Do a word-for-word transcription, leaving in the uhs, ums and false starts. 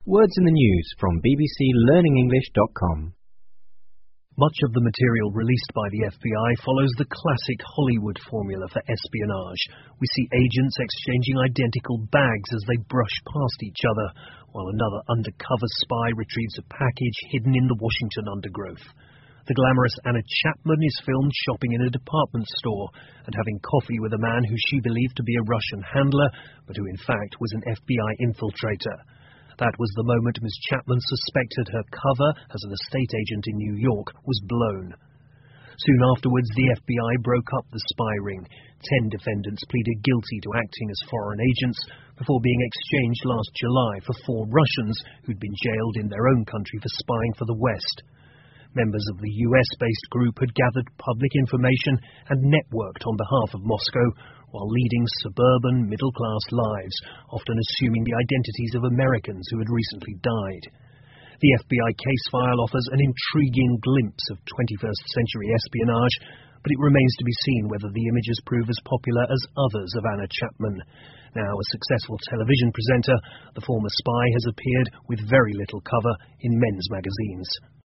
Words in the News from b b c learning english dot com. Much of the material released by the F B I follows the classic Hollywood formula for espionage. We see agents exchanging identical bags as they brush past each other, while another undercover spy retrieves a package hidden in the Washington undergrowth. The glamorous Anna Chapman is filmed shopping in a department store and having coffee with a man who she believed to be a Russian handler, but who in fact was an F B I infiltrator. That was the moment Miz Chapman suspected her cover as an estate agent in New York was blown. Soon afterwards, the F B I broke up the spy ring. Ten defendants pleaded guilty to acting as foreign agents before being exchanged last July for four Russians who'd been jailed in their own country for spying for the West. Members of the U S-based group had gathered public information and networked on behalf of Moscow while leading suburban, middle-class lives, often assuming the identities of Americans who had recently died. The F B I case file offers an intriguing glimpse of twenty-first century espionage, but it remains to be seen whether the images prove as popular as others of Anna Chapman. Now a successful television presenter, the former spy has appeared with very little cover in men's magazines.